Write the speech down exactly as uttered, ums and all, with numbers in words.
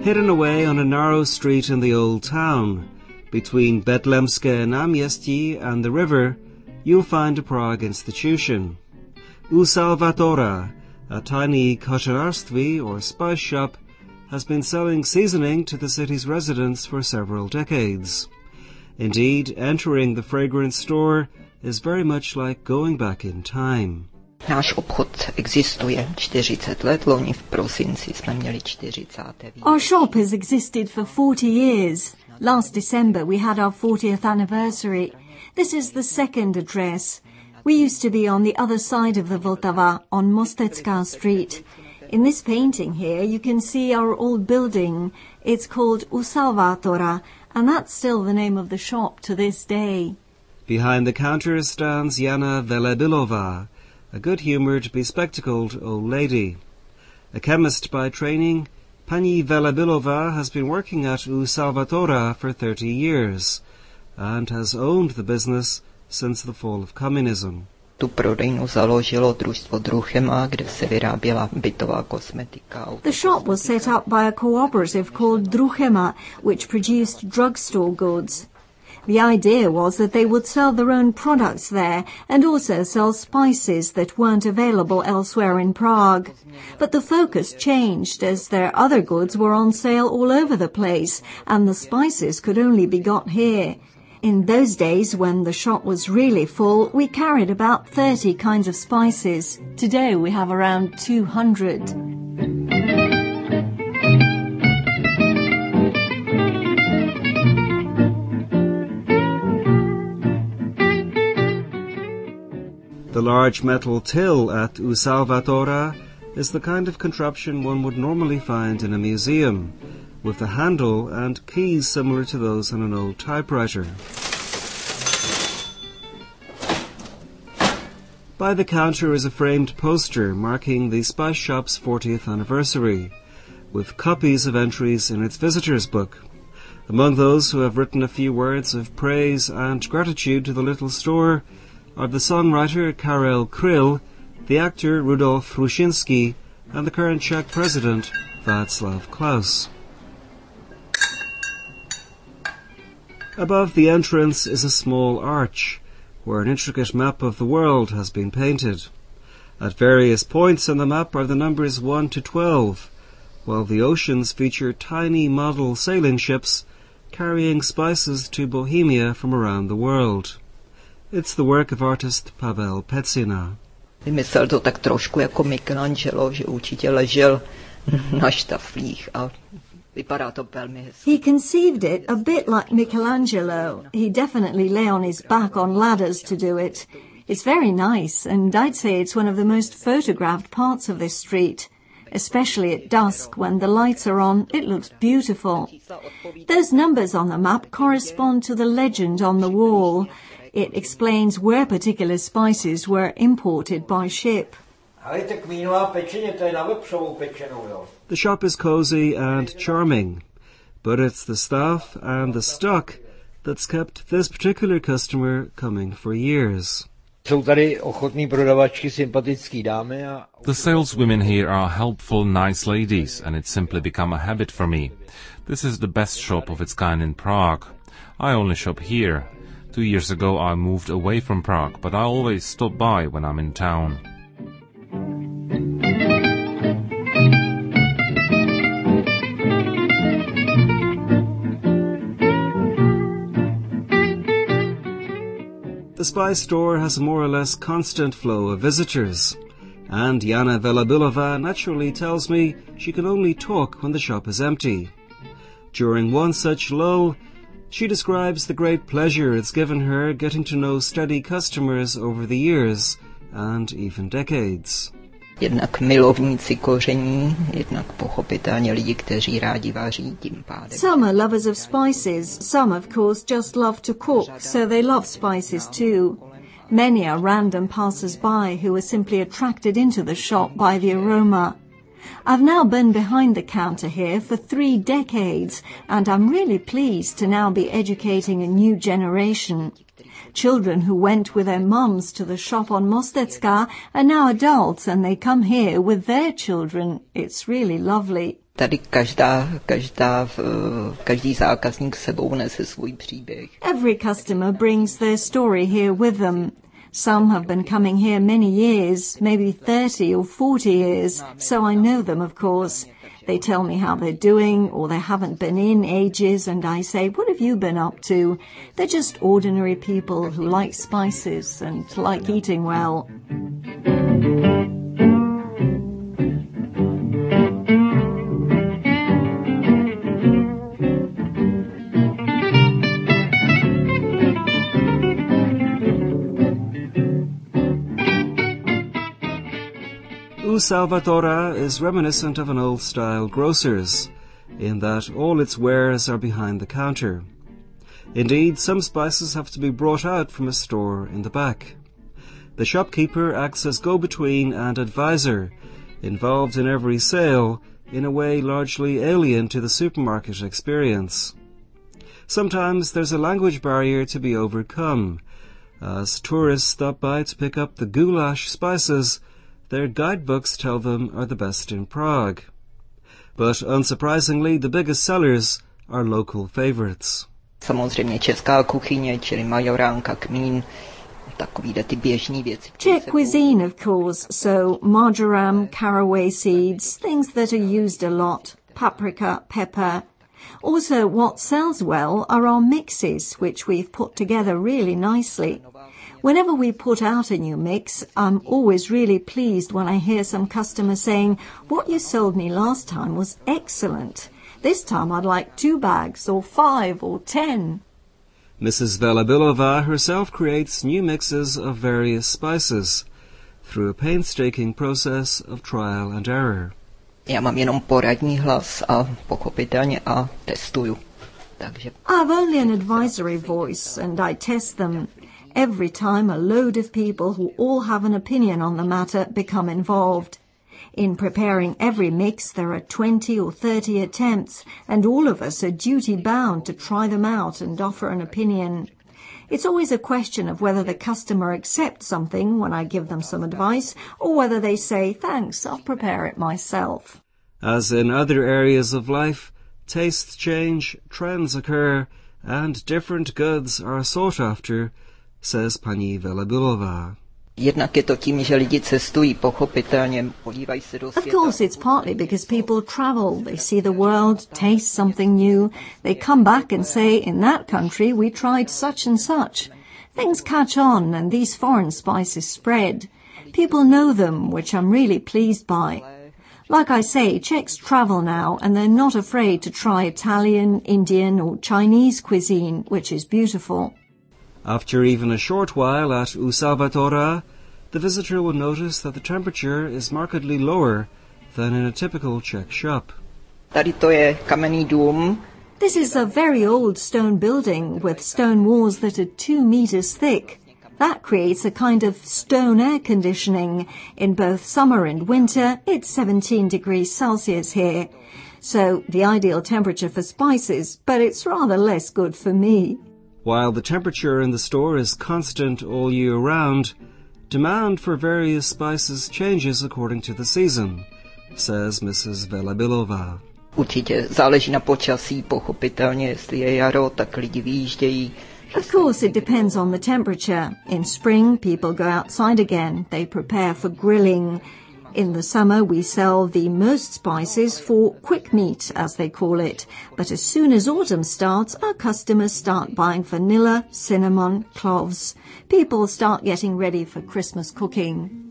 Hidden away on a narrow street in the old town, between Betlemské náměstí and the river, you'll find a Prague institution. U Salvatora, a tiny kočarářství or spice shop, has been selling seasoning to the city's residents for several decades. Indeed, entering the fragrant store is very much like going back in time. Náš obchod existuje čtyřicet let, loni v prosinci jsme měli čtyřicáté Our shop has existed for forty years. Last December we had our fortieth anniversary. This is the second address. We used to be on the other side of the Vltava, on Mostecká Street. In this painting here you can see our old building. It's called U Salvatora, and that's still the name of the shop to this day. Behind the counter stands Jana Velebilová, a good-humoured, bespectacled old lady. A chemist by training, Pani Velebilová has been working at U Salvatora for thirty years and has owned the business since the fall of communism. Tu prodejnu založilo družstvo Druchema, kde se vyráběla bytová kosmetika. The shop was set up by a cooperative called Druchema, which produced drugstore goods. The idea was that they would sell their own products there and also sell spices that weren't available elsewhere in Prague. But the focus changed as their other goods were on sale all over the place and the spices could only be got here. In those days, when the shop was really full, we carried about thirty kinds of spices. Today we have around two hundred. The large metal till at U Salvatora is the kind of contraption one would normally find in a museum, with a handle and keys similar to those on an old typewriter. By the counter is a framed poster marking the spice shop's fortieth anniversary, with copies of entries in its visitors' book. Among those who have written a few words of praise and gratitude to the little store are the songwriter Karel Kryl, the actor Rudolf Rushinsky, and the current Czech president Václav Klaus. Above the entrance is a small arch, where an intricate map of the world has been painted. At various points on the map are the numbers one to twelve, while the oceans feature tiny model sailing ships carrying spices to Bohemia from around the world. It's the work of artist Pavel Pecina. Vymyslel to tak trošku jako Michelangelo, že určitě ležel na štaflích a vypadá to velmi hezky. He conceived it a bit like Michelangelo. He definitely lay on his back on ladders to do it. It's very nice, and I'd say it's one of the most photographed parts of this street. Especially at dusk, when the lights are on, it looks beautiful. Those numbers on the map correspond to the legend on the wall. It explains where particular spices were imported by ship. The shop is cozy and charming, but it's the staff and the stock that's kept this particular customer coming for years. The saleswomen here are helpful, nice ladies, and it's simply become a habit for me. This is the best shop of its kind in Prague. I only shop here. Two years ago I moved away from Prague, but I always stop by when I'm in town. The spice store has a more or less constant flow of visitors, and Jana Velebilová naturally tells me she can only talk when the shop is empty. During one such lull, she describes the great pleasure it's given her getting to know steady customers over the years and even decades. Jednak milovníci koření, jednak pochopitelně lidi, kteří rádi vaří tím pádem. Some are lovers of spices, some of course just love to cook, so they love spices too. Many are random passers-by who are simply attracted into the shop by the aroma. I've now been behind the counter here for three decades, and I'm really pleased to now be educating a new generation. Children who went with their mums to the shop on Mostecká are now adults, and they come here with their children. It's really lovely. Tady každá, každá, každý zákazník s sebou nese svůj příběh. Every customer brings their story here with them. Some have been coming here many years, maybe thirty or forty years, so I know them, of course. They tell me how they're doing, or they haven't been in ages, and I say, what have you been up to? They're just ordinary people who like spices and like eating well. U Salvatore is reminiscent of an old-style grocer's, in that all its wares are behind the counter. Indeed, some spices have to be brought out from a store in the back. The shopkeeper acts as go-between and advisor, involved in every sale, in a way largely alien to the supermarket experience. Sometimes there's a language barrier to be overcome. As tourists stop by to pick up the goulash spices, their guidebooks tell them are the best in Prague. But unsurprisingly, the biggest sellers are local favorites. Samozřejmě česká kuchyně, čili majoránka, kmín, takovýhle ty běžný věci. Czech cuisine, of course, so marjoram, caraway seeds, things that are used a lot, paprika, pepper. Also, what sells well are our mixes, which we've put together really nicely. Whenever we put out a new mix, I'm always really pleased when I hear some customer saying, what you sold me last time was excellent. This time I'd like two bags, or five, or ten. Missus Velabilova herself creates new mixes of various spices through a painstaking process of trial and error. Já mám jenom poradní hlas a pochopitelně a testuju. Takže I've only an advisory voice and I test them. Every time a load of people who all have an opinion on the matter become involved. In preparing every mix there are twenty or thirty attempts, and all of us are duty-bound to try them out and offer an opinion. It's always a question of whether the customer accepts something when I give them some advice, or whether they say, thanks, I'll prepare it myself. As in other areas of life, tastes change, trends occur, and different goods are sought after, says Pani Velabilova. jednak je to tím, že lidi cestují, pochopitelně, podívají se do světa. Of course, it's partly because people travel. They see the world, taste something new. They come back and say, in that country we tried such and such. Things catch on and these foreign spices spread. People know them, which I'm really pleased by. Like I say, Czechs travel now and they're not afraid to try Italian, Indian or Chinese cuisine, which is beautiful. After even a short while at U Salvatore, the visitor will notice that the temperature is markedly lower than in a typical Czech shop. Tady to je kamenný dům. This is a very old stone building with stone walls that are two meters thick. That creates a kind of stone air conditioning. In both summer and winter, it's seventeen degrees Celsius here. So the ideal temperature for spices, but it's rather less good for me. While the temperature in the store is constant all year round, demand for various spices changes according to the season, says Missus Velabilova. Určitě záleží na počasí, pochopitelně, jestli je jaro, tak lidi vyjíždějí. Of course, it depends on the temperature. In spring, people go outside again. They prepare for grilling. In the summer, we sell the most spices for quick meat, as they call it. But as soon as autumn starts, our customers start buying vanilla, cinnamon, cloves. People start getting ready for Christmas cooking.